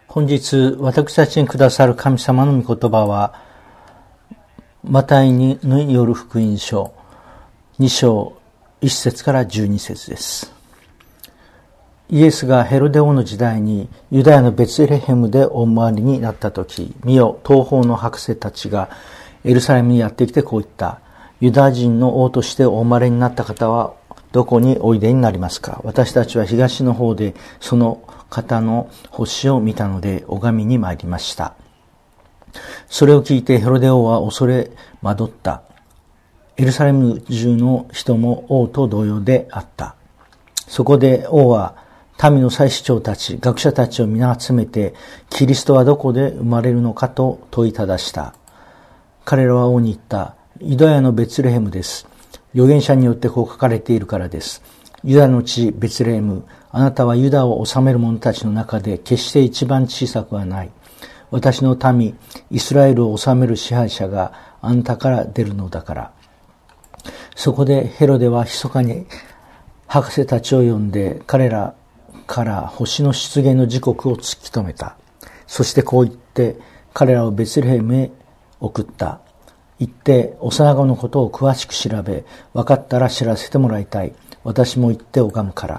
本日私たちにくださる神様の御言葉はマタイによる福音書2章1節から12節です。イエスがヘロデ王の時代にユダヤのベツレヘムでお生まれになった時、見よ、東方の博士たちがエルサレムにやってきてこう言った。ユダヤ人の王としてお生まれになった方はどこにおいでになりますか。私たちは東の方でその方の星を見たので拝みに参りました。それを聞いてヘロデ王は恐れ惑った。エルサレム中の人も王と同様であった。そこで王は民の祭司長たち、学者たちを皆集めて、キリストはどこで生まれるのかと問いただした。彼らは王に言った。ユダヤのベツレヘムです。預言者によってこう書かれているからです。ユダの地ベツレヘム、あなたはユダを治める者たちの中で決して一番小さくはない。私の民、イスラエルを治める支配者があなたから出るのだから。そこでヘロデは密かに博士たちを呼んで彼らから星の出現の時刻を突き止めた。そしてこう言って彼らをベツレヘムへ送った。行って幼子のことを詳しく調べ、分かったら知らせてもらいたい。私も行って拝むから。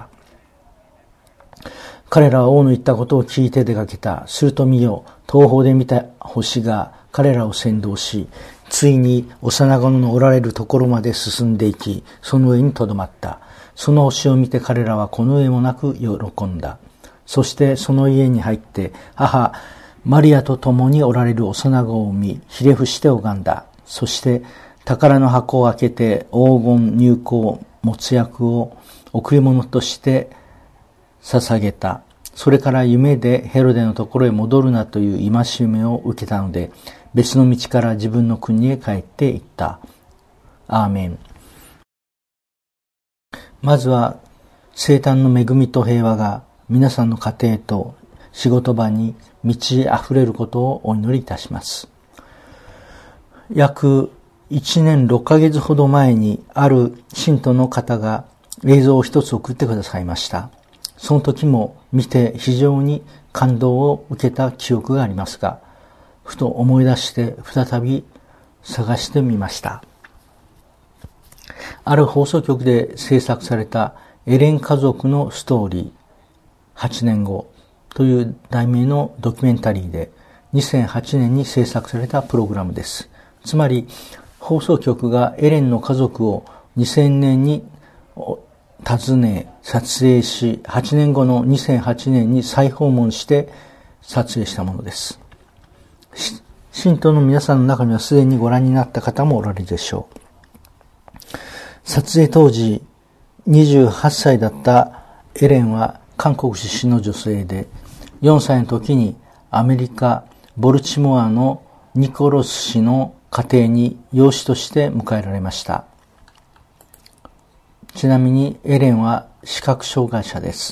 彼らは王の言ったことを聞いて出かけた。すると見よ、東方で見た星が彼らを先導し、ついに幼子のおられるところまで進んでいき、その上にとどまった。その星を見て彼らはこの上もなく喜んだ。そしてその家に入って母マリアと共におられる幼子を見、ひれ伏して拝んだ。そして宝の箱を開けて黄金、乳香、没薬を贈り物として捧げた。それから夢でヘロデのところへ戻るなという戒めを受けたので、別の道から自分の国へ帰っていった。アーメン。まずは生誕の恵みと平和が皆さんの家庭と仕事場に満ち溢れることをお祈りいたします。約1年6ヶ月ほど前にある信徒の方が映像を一つ送ってくださいました。その時も見て非常に感動を受けた記憶がありますが、ふと思い出して再び探してみました。ある放送局で制作されたエレン家族のストーリー8年後という題名のドキュメンタリーで2008年に制作されたプログラムです。つまり放送局がエレンの家族を2000年に訪ね撮影し、8年後の2008年に再訪問して撮影したものです。信徒の皆さんの中にはすでにご覧になった方もおられるでしょう。撮影当時28歳だったエレンは韓国出身の女性で、4歳の時にアメリカ・ボルチモアのニコロス氏の家庭に養子として迎えられました。ちなみにエレンは視覚障害者です。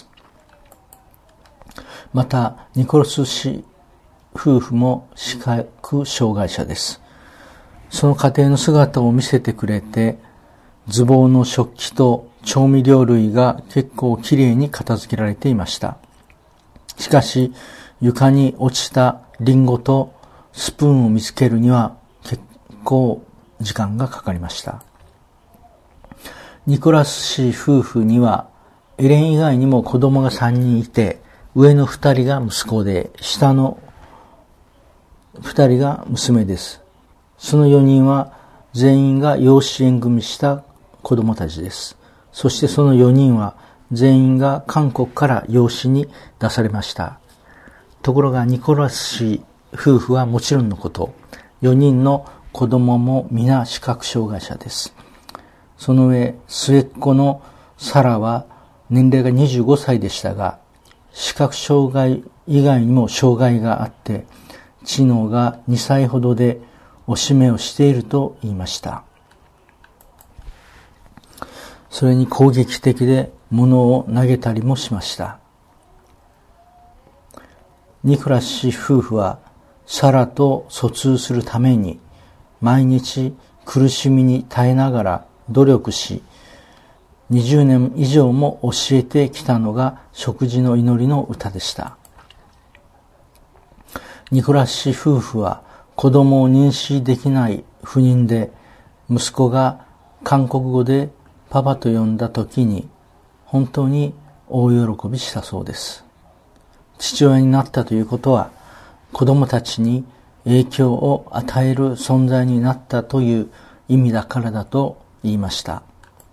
またニコロス氏夫婦も視覚障害者です。その家庭の姿を見せてくれて、ズボンの食器と調味料類が結構きれいに片付けられていました。しかし床に落ちたリンゴとスプーンを見つけるには結構時間がかかりました。ニコラス氏夫婦にはエレン以外にも子供が3人いて、上の2人が息子で下の2人が娘です。その4人は全員が養子縁組した子供たちです。そしてその4人は全員が韓国から養子に出されました。ところがニコラス氏夫婦はもちろんのこと、4人の子供も皆視覚障害者です。その上、末っ子のサラは年齢が25歳でしたが、視覚障害以外にも障害があって、知能が2歳ほどでおしめをしていると言いました。それに攻撃的で物を投げたりもしました。ニコラス氏夫婦はサラと疎通するために毎日苦しみに耐えながら努力し、20年以上も教えてきたのが食事の祈りの歌でした。 ニコラス氏夫婦は子供を妊娠できない不妊で、息子が韓国語でパパと呼んだ時に本当に大喜びしたそうです。父親になったということは、子供たちに影響を与える存在になったという意味だからだと言いました。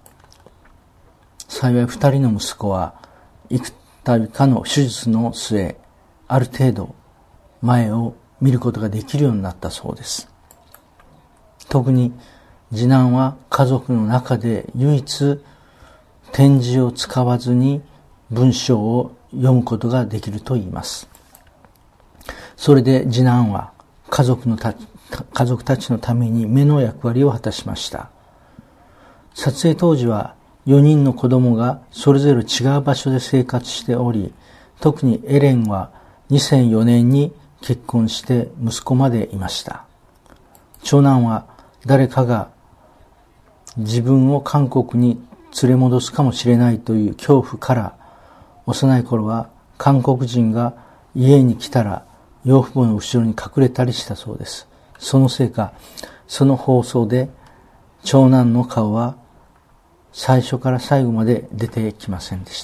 幸い二人の息子は幾度かの手術の末、ある程度前を見ることができるようになったそうです。特に次男は家族の中で唯一点字を使わずに文章を読むことができると言います。それで次男は家族たちのために目の役割を果たしました。撮影当時は4人の子供がそれぞれ違う場所で生活しており、特にエレンは2004年に結婚して息子までいました。長男は誰かが自分を韓国に連れ戻すかもしれないという恐怖から、幼い頃は韓国人が家に来たら養父母の後ろに隠れたりしたそうです。そのせいか、その放送で長男の顔は最初から最後まで出てきませんでした。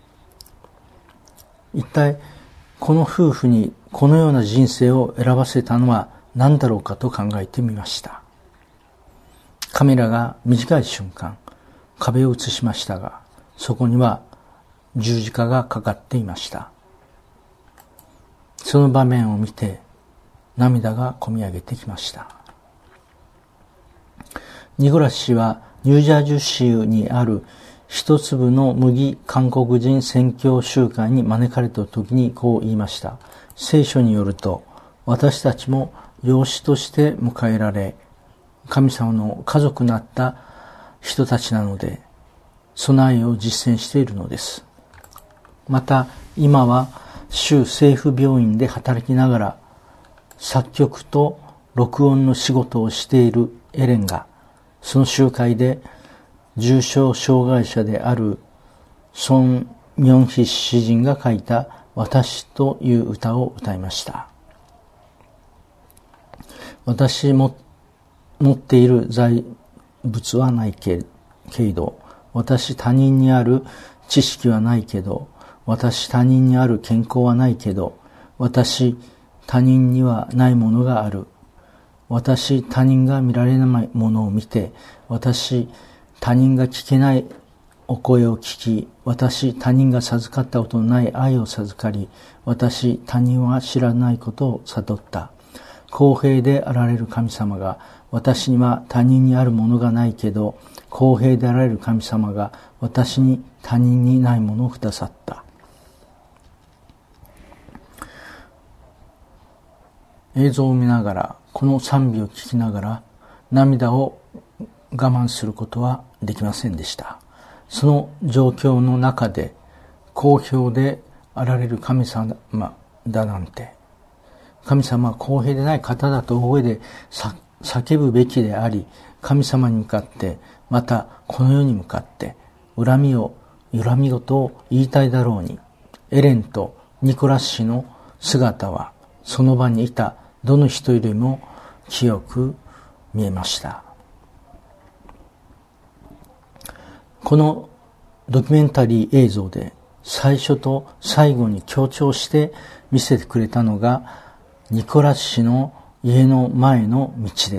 一体この夫婦にこのような人生を選ばせたのは何だろうかと考えてみました。カメラが短い瞬間、壁を映しましたが、そこには十字架がかかっていました。その場面を見て涙がこみ上げてきました。ニコラス氏はニュージャージー州にある一粒の麦韓国人宣教集会に招かれた時にこう言いました。聖書によると、私たちも養子として迎えられ、神様の家族になった人たちなので、備えを実践しているのです。また、今は州政府病院で働きながら、作曲と録音の仕事をしているエレンが、その集会で重症障害者であるソン・ミョンヒ詩人が書いた私という歌を歌いました。私も持っている財物はないけれど、私他人にある知識はないけど、私他人にある健康はないけど、私他人にはないものがある。私他人が見られないものを見て、私他人が聞けないお声を聞き、私他人が授かったことのない愛を授かり、私他人は知らないことを悟った。公平であられる神様が、私には他人にあるものがないけど、公平であられる神様が私に他人にないものをくださった。映像を見ながら、この賛美を聞きながら、涙を我慢することはできませんでした。その状況の中で、公平であられる神様だなんて、神様は公平でない方だと大声で叫ぶべきであり、神様に向かって、またこの世に向かって、恨み事を言いたいだろうに、エレンとニコラス氏の姿は、その場にいたどの人よりも清く見えました。このドキュメンタリー映像で最初と最後に強調して見せてくれたのがニコラス氏の家の前の道です。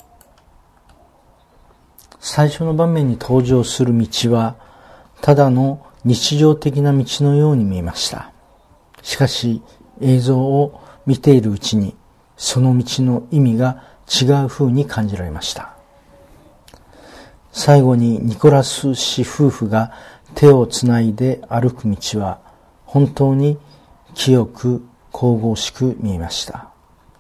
最初の場面に登場する道はただの日常的な道のように見えました。しかし映像を見ているうちにその道の意味が違う風に感じられました。最後にニコラス氏夫婦が手をつないで歩く道は本当に清く神々しく見えました。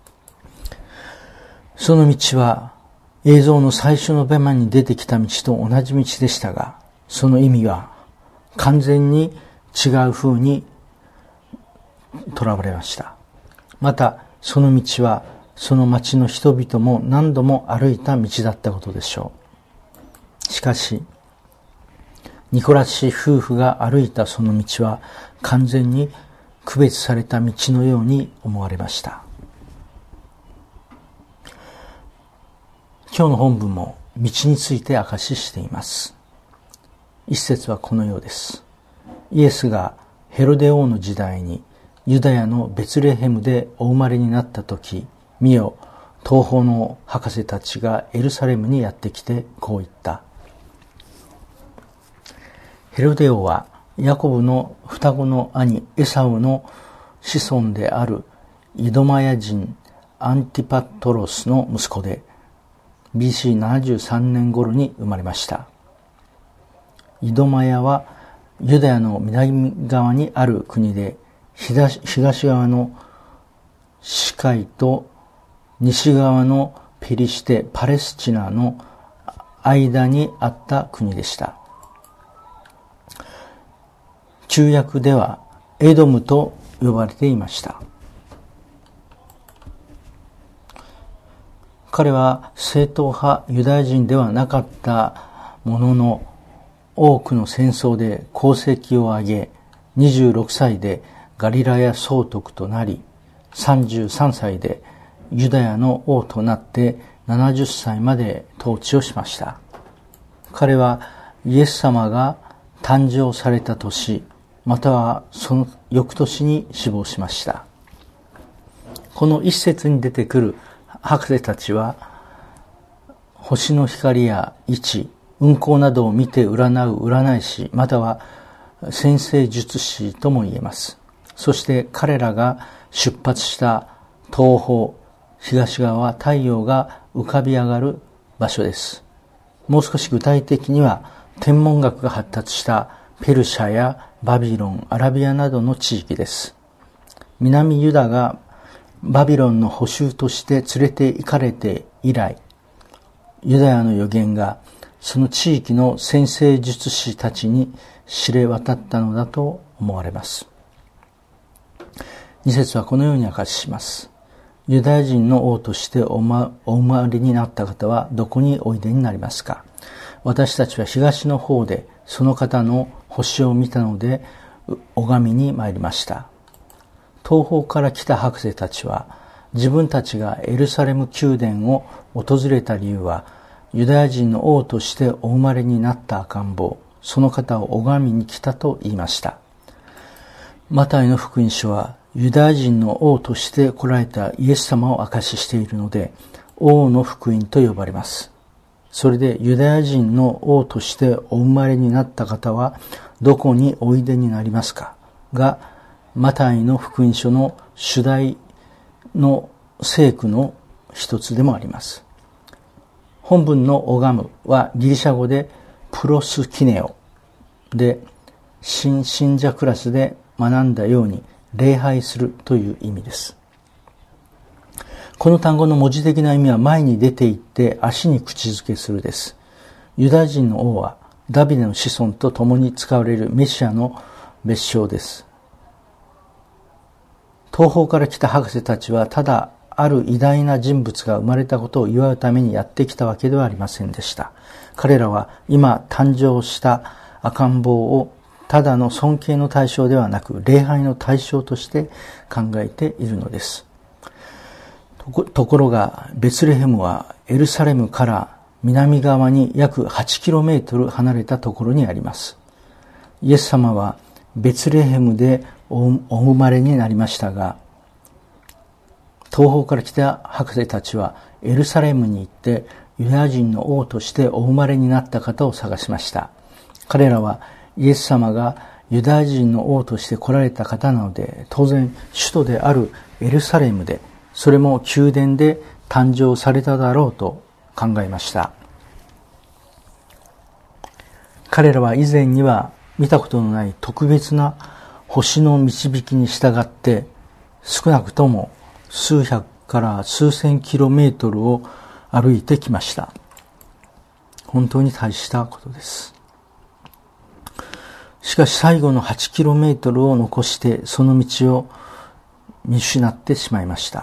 その道は映像の最初の場面に出てきた道と同じ道でしたが、その意味は完全に違う風にとらわれました。またその道はその町の人々も何度も歩いた道だったことでしょう。しかしニコラス氏夫婦が歩いたその道は完全に区別された道のように思われました。今日の本文も道について明かししています。一節はこのようです。イエスがヘロデ王の時代にユダヤのベツレヘムでお生まれになったとき、見よ、東方の博士たちがエルサレムにやってきてこう言った。ヘロデ王はヤコブの双子の兄エサウの子孫であるイドマヤ人アンティパトロスの息子で BC73 年頃に生まれました。イドマヤはユダヤの南側にある国で東側のシカイと西側のペリシテ・パレスチナの間にあった国でした。旧約ではエドムと呼ばれていました。彼は正統派ユダヤ人ではなかったものの、多くの戦争で功績を挙げ、26歳でガリラヤ総督となり、33歳でユダヤの王となって70歳まで統治をしました。彼はイエス様が誕生された年、またはその翌年に死亡しました。この一節に出てくる博士たちは、星の光や位置、運行などを見て占う占い師、または占星術師とも言えます。そして彼らが出発した東方、東側は太陽が浮かび上がる場所です。もう少し具体的には、天文学が発達したペルシャやバビロン、アラビアなどの地域です。南ユダがバビロンの捕囚として連れて行かれて以来、ユダヤの預言がその地域の占星術師たちに知れ渡ったのだと思われます。二節はこのように明かします。ユダヤ人の王としてお生まれになった方はどこにおいでになりますか。私たちは東の方でその方の星を見たので拝みに参りました。東方から来た博士たちは、自分たちがエルサレム宮殿を訪れた理由は、ユダヤ人の王としてお生まれになった赤ん坊、その方を拝みに来たと言いました。マタイの福音書は、ユダヤ人の王として来られたイエス様を証ししているので、王の福音と呼ばれます。それでユダヤ人の王としてお生まれになった方はどこにおいでになりますかが、マタイの福音書の主題の聖句の一つでもあります。本文の拝むはギリシャ語でプロスキネオで、新信者クラスで学んだように礼拝するという意味です。この単語の文字的な意味は前に出て行って足に口づけするです。ユダヤ人の王はダビデの子孫と共に使われるメシアの別称です。東方から来た博士たちはただある偉大な人物が生まれたことを祝うためにやってきたわけではありませんでした。彼らは今誕生した赤ん坊をただの尊敬の対象ではなく礼拝の対象として考えているのです。ところがベツレヘムはエルサレムから南側に約 8km 離れたところにあります。イエス様はベツレヘムでお生まれになりましたが、東方から来た博士たちはエルサレムに行ってユダヤ人の王としてお生まれになった方を探しました。彼らはイエス様がユダヤ人の王として来られた方なので、当然首都であるエルサレムで、それも宮殿で誕生されただろうと考えました。彼らは以前には見たことのない特別な星の導きに従って少なくとも数百から数千キロメートルを歩いてきました。本当に大したことです。しかし最後の8キロメートルを残してその道を見失ってしまいました。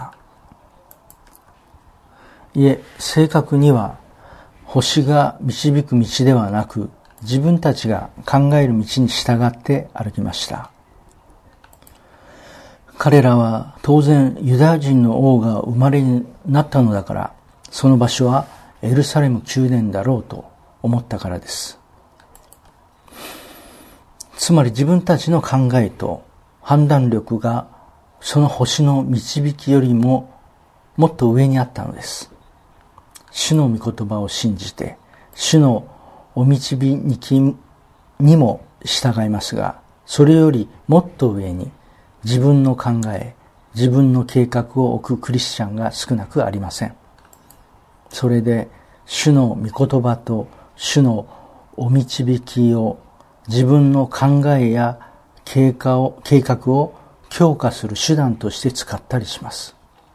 いえ、正確には星が導く道ではなく、自分たちが考える道に従って歩きました。 彼らは当然ユダヤ人の王が生まれになったのだから、その場所はエルサレム宮殿だろうと思ったからです。つまり自分たちの考えと判断力がその星の導きよりももっと上にあったのです。主の御言葉を信じて、主のお導きにも従いますが、それよりもっと上に自分の考え、自分の計画を置くクリスチャンが少なくありません。それで主の御言葉と主のお導きを自分の考えや計画を強化する手段として使ったりします。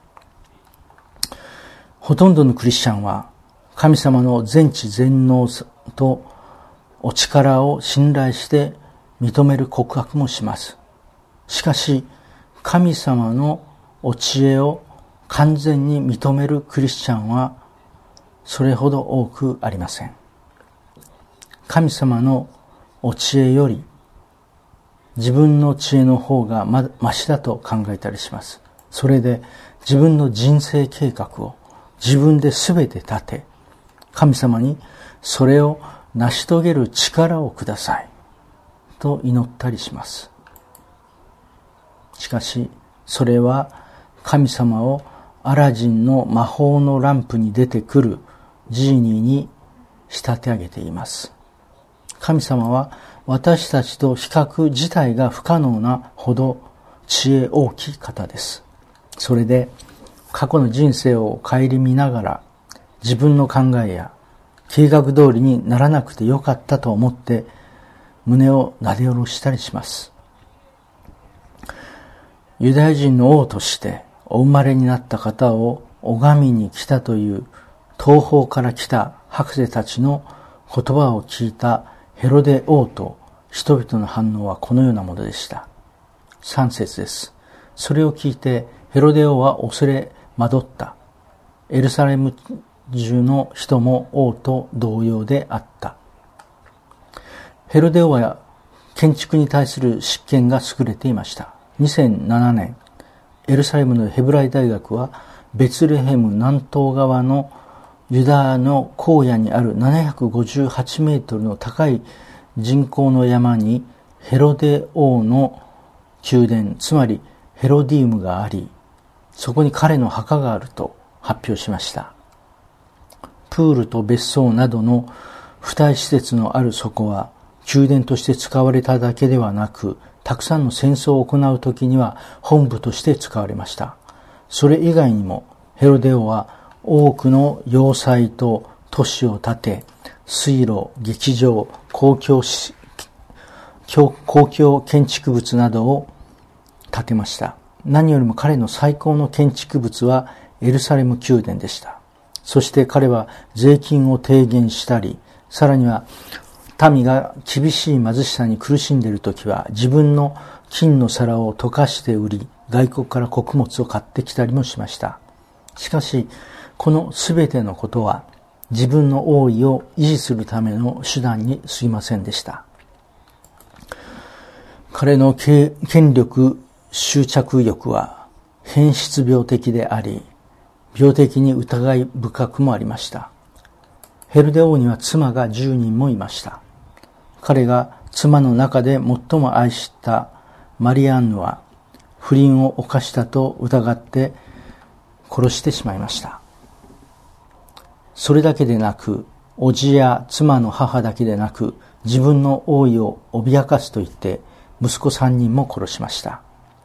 ほとんどのクリスチャンは神様の全知全能とお力を信頼して認める告白もします。しかし神様のお知恵を完全に認めるクリスチャンはそれほど多くありません。神様のお知恵より自分の知恵の方がましだと考えたりします。それで自分の人生計画を自分で全て立て、神様にそれを成し遂げる力をくださいと祈ったりします。しかしそれは神様をアラジンの魔法のランプに出てくるジーニーに仕立て上げています。神様は私たちと比較自体が不可能なほど知恵大きい方です。それで過去の人生を顧みながら自分の考えや計画通りにならなくてよかったと思って胸をなで下ろしたりします。ユダヤ人の王としてお生まれになった方を拝みに来たという東方から来た博士たちの言葉を聞いたヘロデ王と人々の反応はこのようなものでした。3節です。それを聞いてヘロデ王は恐れ惑った。エルサレム中の人も王と同様であった。ヘロデ王は建築に対する執権が優れていました。2007年、エルサレムのヘブライ大学はベツレヘム南東側のユダヤの荒野にある758メートルの高い人工の山にヘロデ王の宮殿、つまりヘロディウムがあり、そこに彼の墓があると発表しました。プールと別荘などの付帯施設のあるそこは宮殿として使われただけではなく、たくさんの戦争を行うときには本部として使われました。それ以外にもヘロデ王は多くの要塞と都市を建て、水路、劇場、公共建築物などを建てました。何よりも彼の最高の建築物はエルサレム宮殿でした。そして彼は税金を低減したり、さらには民が厳しい貧しさに苦しんでいるときは自分の金の皿を溶かして売り、外国から穀物を買ってきたりもしました。しかしこのすべてのことは自分の王位を維持するための手段に過ぎませんでした。彼の権力執着欲は変質病的であり、病的に疑い深くもありました。ヘロデ王には妻が10人もいました。彼が妻の中で最も愛したマリアンヌは不倫を犯したと疑って殺してしまいました。それだけでなく、叔父や妻の母だけでなく、自分の王位を脅かすと言って息子3人も殺しました。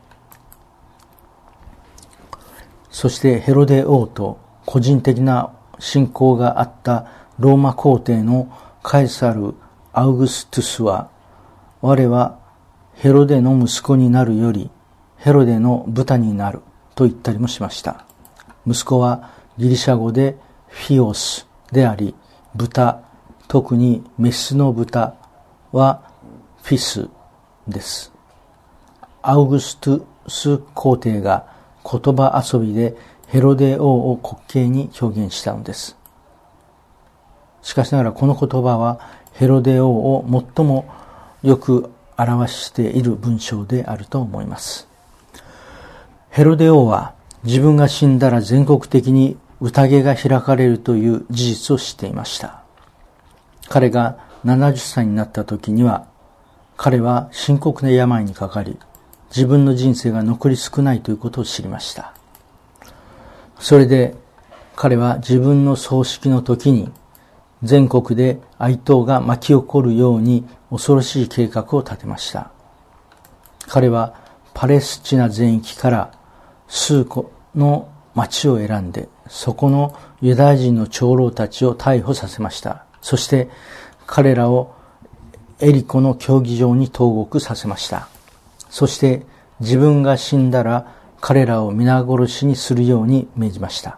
そしてヘロデ王と個人的な信仰があったローマ皇帝のカエサル・アウグストゥスは、我はヘロデの息子になるよりヘロデの豚になると言ったりもしました。息子はギリシャ語でフィオスであり、豚、特にメスの豚はフィスです。アウグストゥス皇帝が言葉遊びでヘロデ王を滑稽に表現したのです。しかしながらこの言葉はヘロデ王を最もよく表している文章であると思います。 ヘロデ王は自分が死んだら全国的に宴が開かれるという事実を知っていました。彼が70歳になった時には、彼は深刻な病にかかり、自分の人生が残り少ないということを知りました。それで彼は自分の葬式の時に全国で哀悼が巻き起こるように恐ろしい計画を立てました。彼はパレスチナ全域から数個の町を選んで、そこのユダヤ人の長老たちを逮捕させました。そして彼らをエリコの競技場に投獄させました。そして自分が死んだら彼らを皆殺しにするように命じました。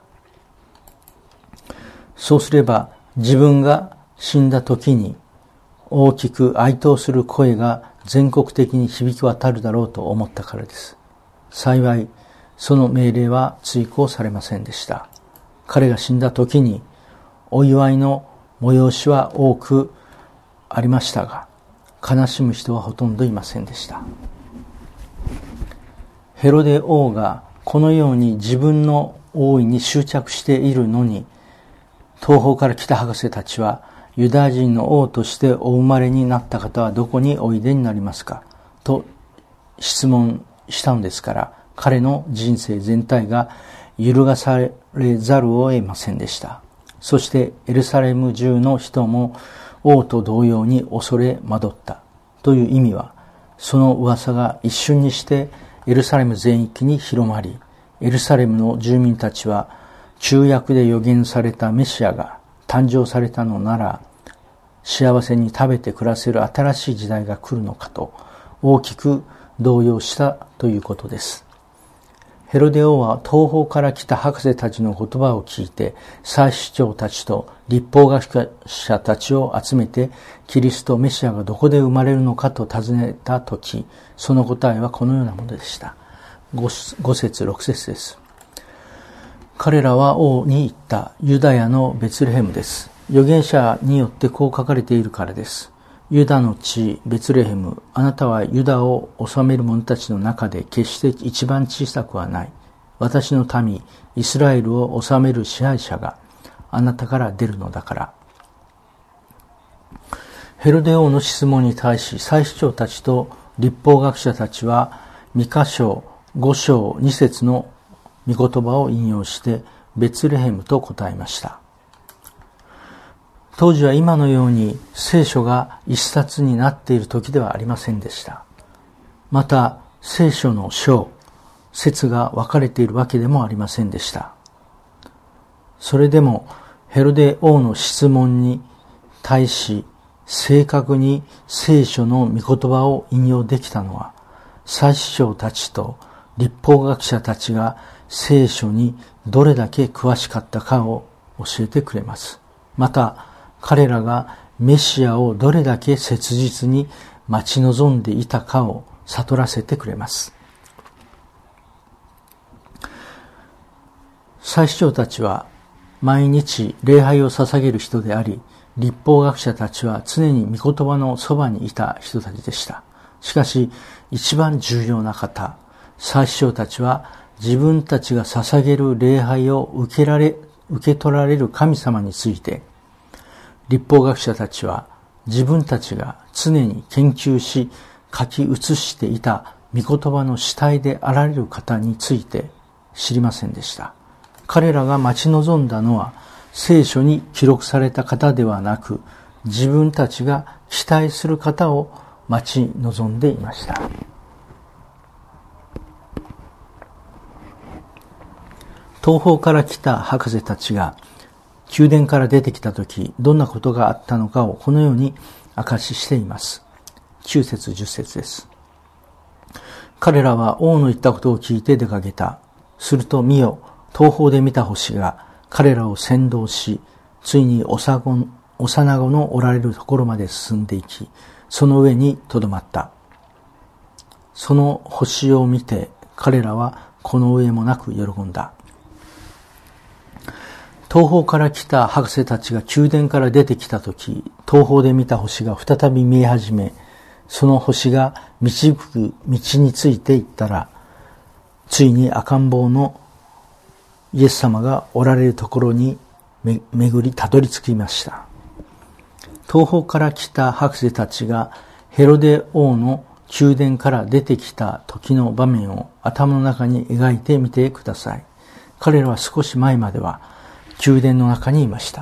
そうすれば自分が死んだ時に大きく哀悼する声が全国的に響き渡るだろうと思ったからです。幸いその命令は遂行されませんでした。彼が死んだ時にお祝いの催しは多くありましたが、悲しむ人はほとんどいませんでした。ヘロデ王がこのように自分の王位に執着しているのに、東方から来た博士たちは、ユダヤ人の王としてお生まれになった方はどこにおいでになりますかと質問したのですから、彼の人生全体が揺るがされざるを得ませんでした。そしてエルサレム中の人も王と同様に恐れ惑ったという意味は、その噂が一瞬にしてエルサレム全域に広まり、エルサレムの住民たちは旧約で予言されたメシアが誕生されたのなら、幸せに食べて暮らせる新しい時代が来るのかと大きく動揺したということです。ヘロデ王は東方から来た博士たちの言葉を聞いて、祭司長たちと律法学者たちを集めて、キリストメシアがどこで生まれるのかと尋ねたとき、その答えはこのようなものでした。5節6節です。彼らは王に言った。ユダヤのベツレヘムです。預言者によってこう書かれているからです。ユダの地ベツレヘム、あなたはユダを治める者たちの中で決して一番小さくはない。私の民イスラエルを治める支配者があなたから出るのだから。ヘロデ王の質問に対し、祭司長たちと律法学者たちはミカ書5章2節の御言葉を引用してベツレヘムと答えました。当時は今のように聖書が一冊になっている時ではありませんでした。また聖書の章、節が分かれているわけでもありませんでした。それでもヘロデ王の質問に対し正確に聖書の御言葉を引用できたのは、祭司長たちと律法学者たちが聖書にどれだけ詳しかったかを教えてくれます。また彼らがメシアをどれだけ切実に待ち望んでいたかを悟らせてくれます。祭司長たちは毎日礼拝を捧げる人であり、律法学者たちは常に御言葉のそばにいた人たちでした。しかし一番重要な方、祭司長たちは自分たちが捧げる礼拝を受け取られる神様について、律法学者たちは自分たちが常に研究し書き写していた御言葉の主体であられる方について知りませんでした。彼らが待ち望んだのは聖書に記録された方ではなく、自分たちが期待する方を待ち望んでいました。東方から来た博士たちが宮殿から出てきたとき、どんなことがあったのかをこのように証ししています。9節10節です。彼らは王の言ったことを聞いて出かけた。すると見よ、東方で見た星が彼らを先導し、ついに幼子のおられるところまで進んでいき、その上にとどまった。その星を見て彼らはこの上もなく喜んだ。東方から来た博士たちが宮殿から出てきたとき、東方で見た星が再び見え始め、その星が導く道についていったら、 ついに赤ん坊のイエス様がおられるところに巡りたどり着きました。東方から来た博士たちがヘロデ王の宮殿から出てきた時の場面を頭の中に描いてみてください。彼らは少し前までは宮殿の中にいました。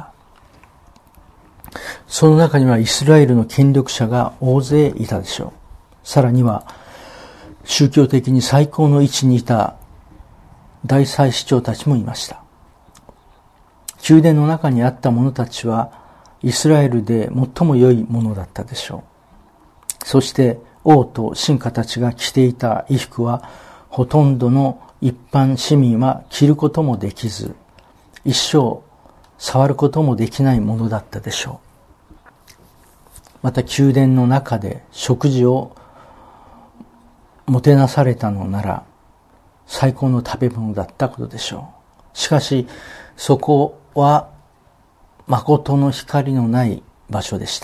その中にはイスラエルの権力者が大勢いたでしょう。さらには宗教的に最高の位置にいた大祭司長たちもいました。宮殿の中にあった者たちはイスラエルで最も良いものだったでしょう。そして王と臣下たちが着ていた衣服はほとんどの一般市民は着ることもできず、一生触ることもできないものだったでしょう。また宮殿の中で食事をもてなされたのなら最高の食べ物だったことでしょう。しかしそこは誠の光のない場所でした。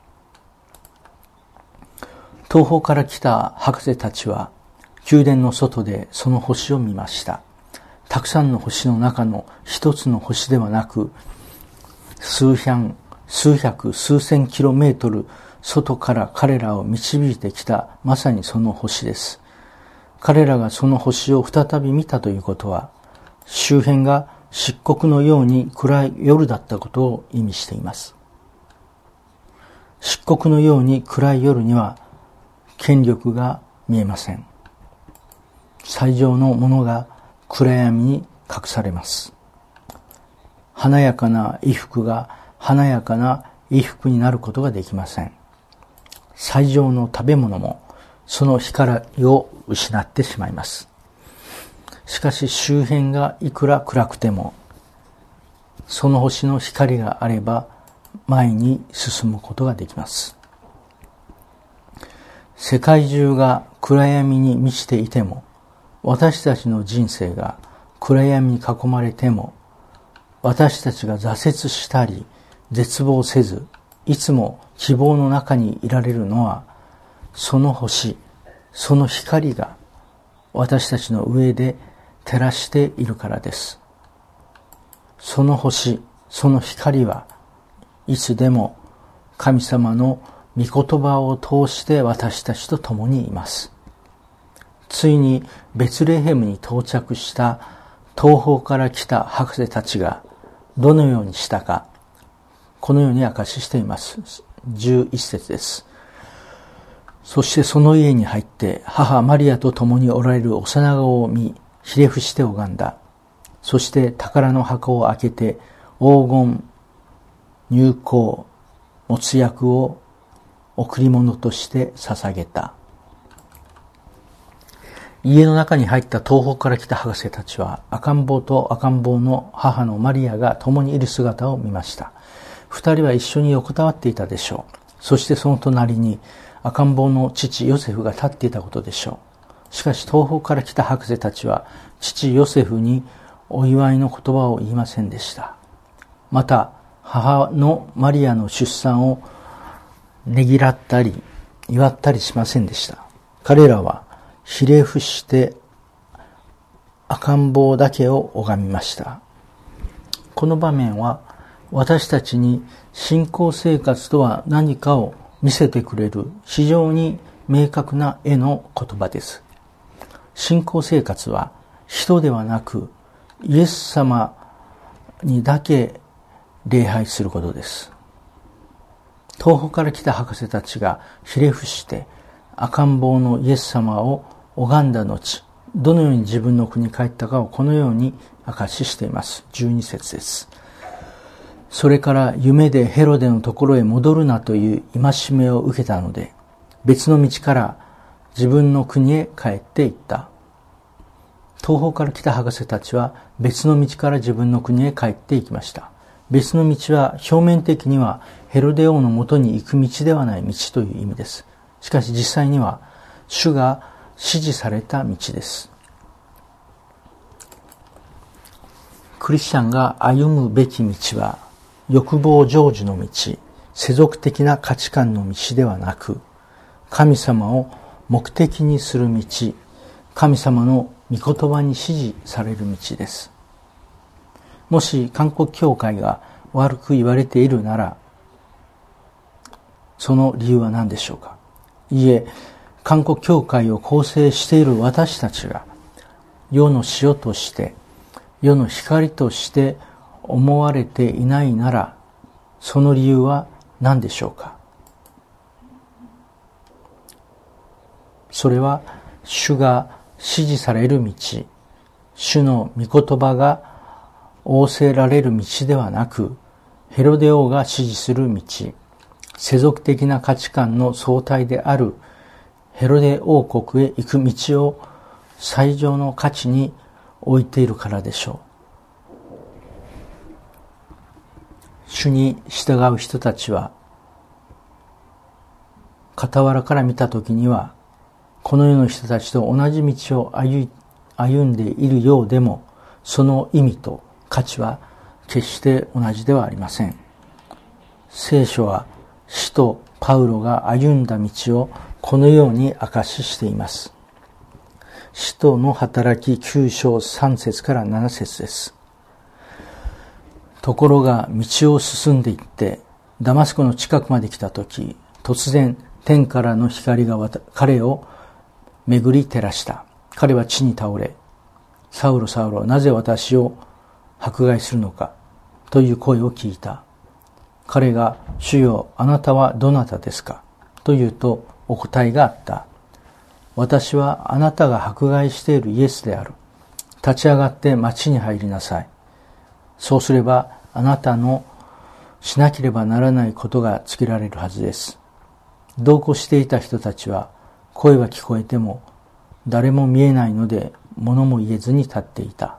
東方から来た博士たちは宮殿の外でその星を見ました。たくさんの星の中の一つの星ではなく、数百数千キロメートル外から彼らを導いてきたまさにその星です。彼らがその星を再び見たということは、周辺が漆黒のように暗い夜だったことを意味しています。漆黒のように暗い夜には権力が見えません。最上のものが暗闇に隠されます。華やかな衣服が華やかな衣服になることができません。最上の食べ物もその光を失ってしまいます。しかし周辺がいくら暗くても、その星の光があれば前に進むことができます。世界中が暗闇に満ちていても、私たちの人生が暗闇に囲まれても、私たちが挫折したり絶望せず、いつも希望の中にいられるのは、その星、その光が私たちの上で照らしているからです。その星、その光はいつでも神様の御言葉を通して私たちと共にいます。ついにベツレヘムに到着した東方から来た博士たちがどのようにしたか、このように証ししています。11節です。そしてその家に入って母マリアと共におられる幼子を見、ひれ伏して拝んだ。そして宝の箱を開けて黄金、乳香、没薬を贈り物として捧げた。家の中に入った東方から来た博士たちは赤ん坊と赤ん坊の母のマリアが共にいる姿を見ました。二人は一緒に横たわっていたでしょう。そしてその隣に赤ん坊の父ヨセフが立っていたことでしょう。しかし東方から来た博士たちは父ヨセフにお祝いの言葉を言いませんでした。また母のマリアの出産をねぎらったり祝ったりしませんでした。彼らはひれ伏して赤ん坊だけを拝みました。この場面は私たちに信仰生活とは何かを見せてくれる非常に明確な絵の言葉です。信仰生活は人ではなくイエス様にだけ礼拝することです。東方から来た博士たちがひれ伏して赤ん坊のイエス様を拝んだ後、どのように自分の国に帰ったかをこのように証ししています。12節です。それから夢でヘロデのところへ戻るなという戒めを受けたので、別の道から自分の国へ帰っていった。東方から来た博士たちは別の道から自分の国へ帰っていきました。別の道は表面的にはヘロデ王のもとに行く道ではない道という意味です。しかし実際には主が指示された道です。クリスチャンが歩むべき道は欲望成就の道、世俗的な価値観の道ではなく、神様を目的にする道、神様の御言葉に指示される道です。もし韓国教会が悪く言われているなら、その理由は何でしょうか。いえ、韓国教会を構成している私たちが世の塩として世の光として思われていないなら、その理由は何でしょうか。それは主が指示される道、主の御言葉が仰せられる道ではなく、ヘロデ王が指示する道、世俗的な価値観の総体であるヘロデ王国へ行く道を最上の価値に置いているからでしょう。主に従う人たちは、傍らから見たときには、この世の人たちと同じ道を歩んでいるようでも、その意味と価値は決して同じではありません。聖書は使徒パウロが歩んだ道をこのように証ししています。使徒の働き9章3節から7節です。ところが道を進んでいってダマスコの近くまで来たとき、突然天からの光が彼を巡り照らした。彼は地に倒れ、サウロサウロ、なぜ私を迫害するのかという声を聞いた。彼が、主よ、あなたはどなたですかと言うと、お答えがあった。私はあなたが迫害しているイエスである。立ち上がって町に入りなさい。そうすればあなたのしなければならないことが告げられるはずです。同行していた人たちは声は聞こえても誰も見えないので物も言えずに立っていた。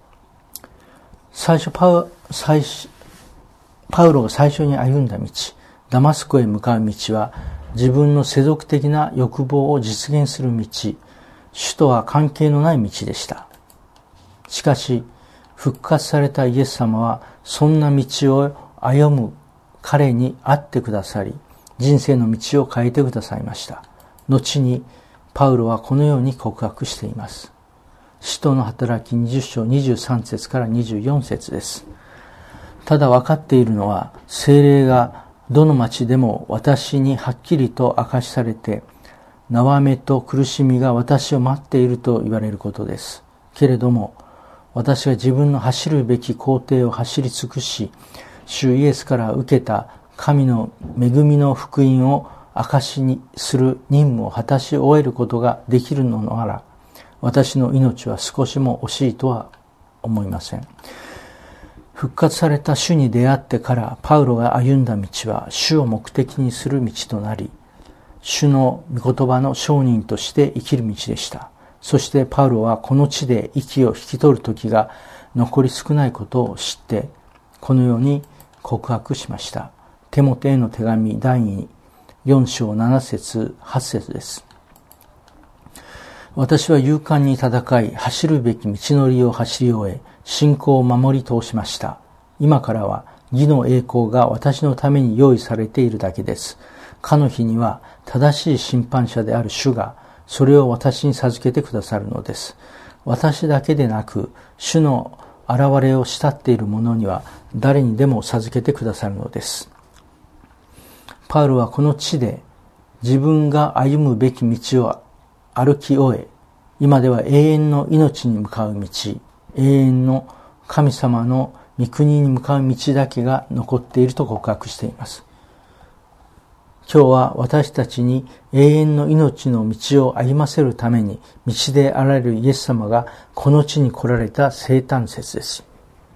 パウロが最初に歩んだ道、ダマスコへ向かう道は自分の世俗的な欲望を実現する道、主とは関係のない道でした。しかし、復活されたイエス様は、そんな道を歩む彼に会ってくださり、人生の道を変えてくださいました。後に、パウロはこのように告白しています。使徒の働き20章23節から24節です。ただ分かっているのは、聖霊がどの町でも私にはっきりと明かしされて、縄目と苦しみが私を待っていると言われることです。けれども、私が自分の走るべき行程を走り尽くし、主イエスから受けた神の恵みの福音を証しにする任務を果たし終えることができるのなら、私の命は少しも惜しいとは思いません。復活された主に出会ってからパウロが歩んだ道は主を目的にする道となり、主の御言葉の証人として生きる道でした。そしてパウロはこの地で息を引き取る時が残り少ないことを知って、このように告白しました。テモテへの手紙第4章7節8節です。私は勇敢に戦い、走るべき道のりを走り終え、信仰を守り通しました。今からは義の栄光が私のために用意されているだけです。かの日には正しい審判者である主がそれを私に授けてくださるのです。私だけでなく、主の現れを慕っている者には誰にでも授けてくださるのです。パウロはこの地で自分が歩むべき道を歩き終え、今では永遠の命に向かう道、永遠の神様の御国に向かう道だけが残っていると告白しています。今日は私たちに永遠の命の道を歩ませるために道であられるイエス様がこの地に来られた生誕節です。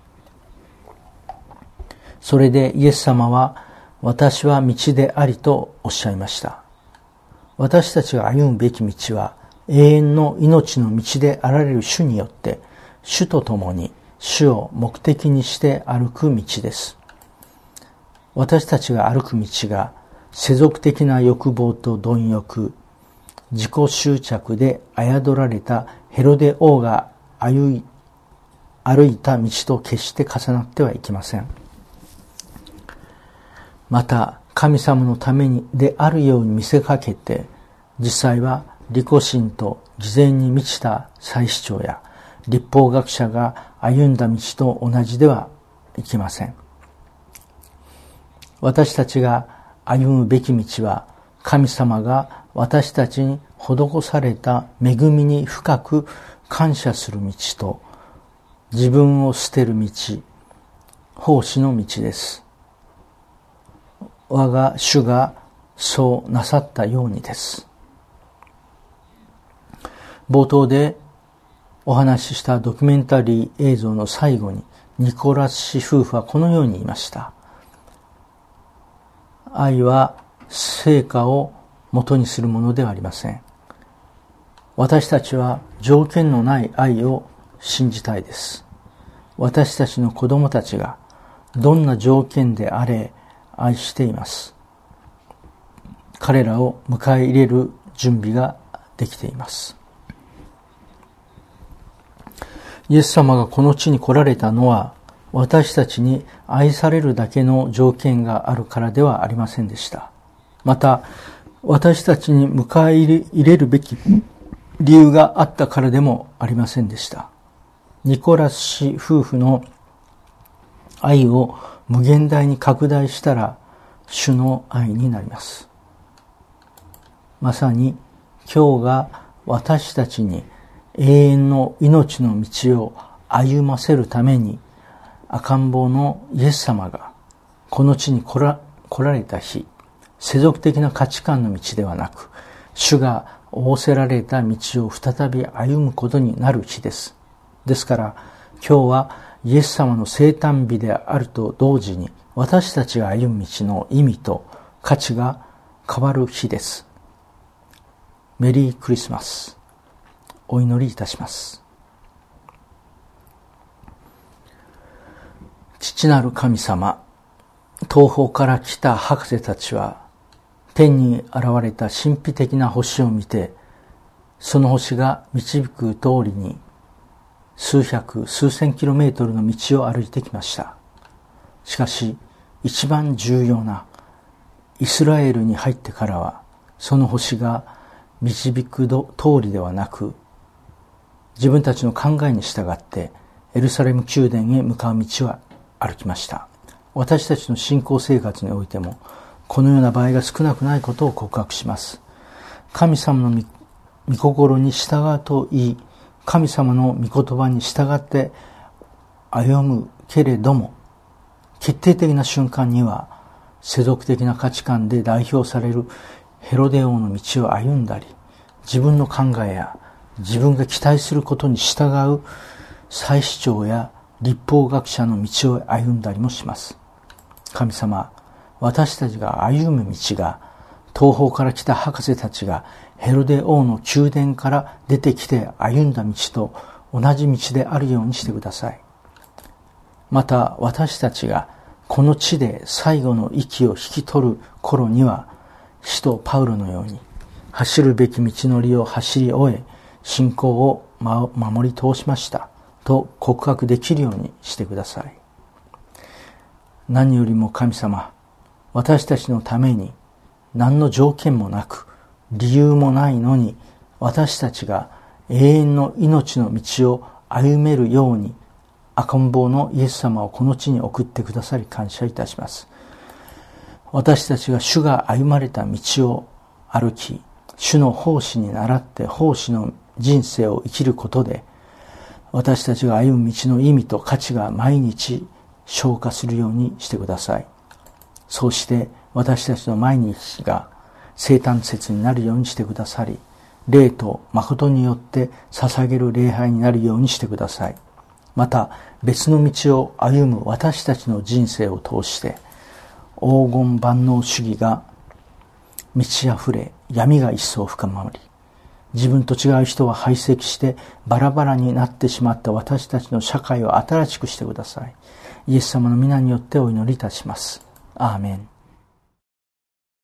それでイエス様は、私は道でありとおっしゃいました。私たちが歩むべき道は永遠の命の道であられる主によって、主と共に主を目的にして歩く道です。私たちが歩く道が世俗的な欲望と貪欲、自己執着で侮られたヘロデ王が歩いた道と決して重なってはいけません。また、神様のためにであるように見せかけて、実際は利己心と偽善に満ちた祭司長や律法学者が歩んだ道と同じではいきません。私たちが歩むべき道は、神様が私たちに施された恵みに深く感謝する道と、自分を捨てる道、奉仕の道です。我が主がそうなさったようにです。冒頭でお話ししたドキュメンタリー映像の最後に、ニコラス氏夫婦はこのように言いました。愛は成果を元にするものではありません。私たちは条件のない愛を信じたいです。私たちの子供たちがどんな条件であれ愛しています。彼らを迎え入れる準備ができています。イエス様がこの地に来られたのは、私たちに愛されるだけの条件があるからではありませんでした。また、私たちに迎え入れるべき理由があったからでもありませんでした。ニコラス氏夫婦の愛を無限大に拡大したら、主の愛になります。まさに今日が私たちに永遠の命の道を歩ませるために、赤ん坊のイエス様がこの地に来られた日、世俗的な価値観の道ではなく、主が仰せられた道を再び歩むことになる日です。ですから今日はイエス様の生誕日であると同時に、私たちが歩む道の意味と価値が変わる日です。メリークリスマス。お祈りいたします。父なる神様、東方から来た博士たちは天に現れた神秘的な星を見て、その星が導く通りに数百数千キロメートルの道を歩いてきました。しかし一番重要なイスラエルに入ってからは、その星が導く通りではなく、自分たちの考えに従ってエルサレム宮殿へ向かう道は歩きました。私たちの信仰生活においてもこのような場合が少なくないことを告白します。神様の御心に従うといい、神様の御言葉に従って歩むけれども、決定的な瞬間には世俗的な価値観で代表されるヘロデ王の道を歩んだり、自分の考えや自分が期待することに従う祭司長や律法学者の道を歩んだりもします。神様、私たちが歩む道が、東方から来た博士たちがヘロデ王の宮殿から出てきて歩んだ道と同じ道であるようにしてください。また私たちがこの地で最後の息を引き取る頃には、使徒パウロのように走るべき道のりを走り終え、信仰を守り通しましたと告白できるようにしてください。何よりも神様、私たちのために何の条件もなく、理由もないのに、私たちが永遠の命の道を歩めるように、赤ん坊のイエス様をこの地に送ってくださり感謝いたします。私たちが主が歩まれた道を歩き、主の奉仕に倣って奉仕の人生を生きることで、私たちが歩む道の意味と価値が毎日消化するようにしてください。そうして私たちの毎日が生誕節になるようにしてくださり、霊と誠によって捧げる礼拝になるようにしてください。また別の道を歩む私たちの人生を通して、黄金万能主義が満ち溢れ、闇が一層深まり、自分と違う人は排斥してバラバラになってしまった私たちの社会を新しくしてください。イエス様の皆によってお祈りいたします。アーメン。